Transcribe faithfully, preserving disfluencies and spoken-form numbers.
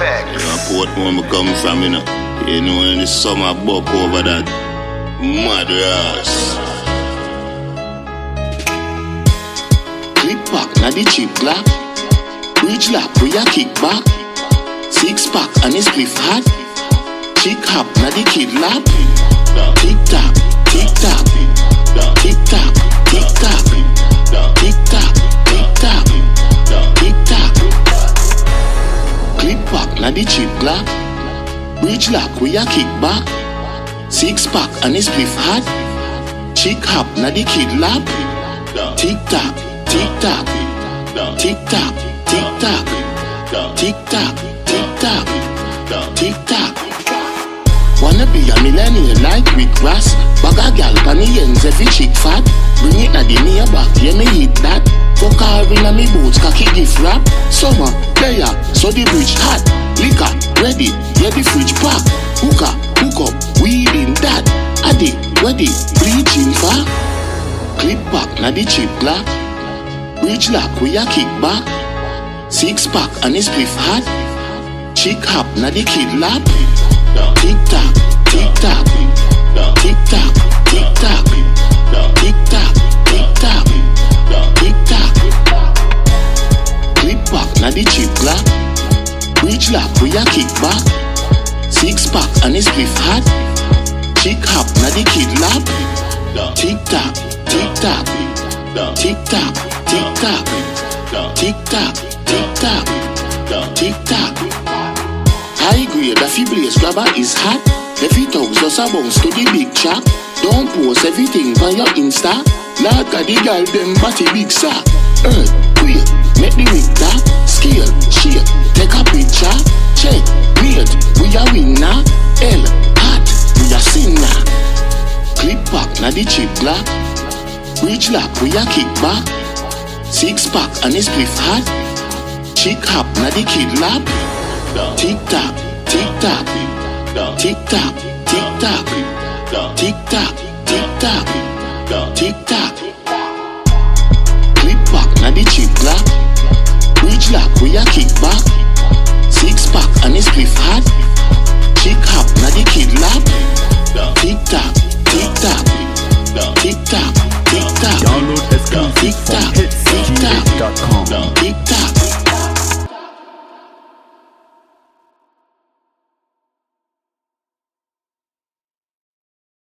effects. Yeah, Portmore me come from, you know. You know, in the summer buck over that Madras. Clip back, na the chip black. Bridge lap, we a kick back. Six pack and a spliff hat. Chick hop, na the kid lap. Tick tock, tick tock, tick tock, tick tock, tick tock, tick tock, tick tock. Clip back, na the chip black. Bridge lock, we a kick back. Six pack and a spliff hat. Chick hop, na the kid lap. Tick tock, tick tock, tick tock, tick tock, tick tock, tick tock, tick tock. Wanna be a millennial like Rick Ross. Bag a gal pan the ends every chick fat. Bring it na the near back, yeah me hit that. Fuck her in a me boots, cocky gift wrap. Summer, player, so the bridge hot. Liquor, ready, yeah the fridge pack. Hookah, hook up, weed in that. Addy, ready, bleaching far. Clip back na the chip black. Bridge lock, we a kick back. Six pack and a spliff hat. Chick hop na the kid lap. Tick tock, tick tock, tick tock, tick tock, tick tock, tick tock, tick tock. Clip back na the chip black. Bridge lock, we a kick back. Six pack and a spliff hat. Chick hop na the kid lap. Tick tock, tick tock, tick tock, tick tock, tick tock, tick tock, tick tock. High grade, the fi blaze grabber is hot. Every tongue just a bounce to the big chop. Don't post everything on your Insta. Like a the girl them body big sack. Earth, wait, make the wig tap. Scale, shape, take a picture. Check, wait, we a winner. L, hot, we a sinner. Clip back na the chip black. Bridge lock, we a kick back. Six pack and a spliff hat. Chick hop na the kid lap. Tick tock, tick tock, tick tock, tick tock, tick tock, tick tock, tick tock. Clip back na the chip black. Bridge lock, we a kick back. Six pack and a spliff hat. Chick hop na the kid lap. Tick tock, tick tock, tick tock, tick tock. Download exclusive from hits G H dot com.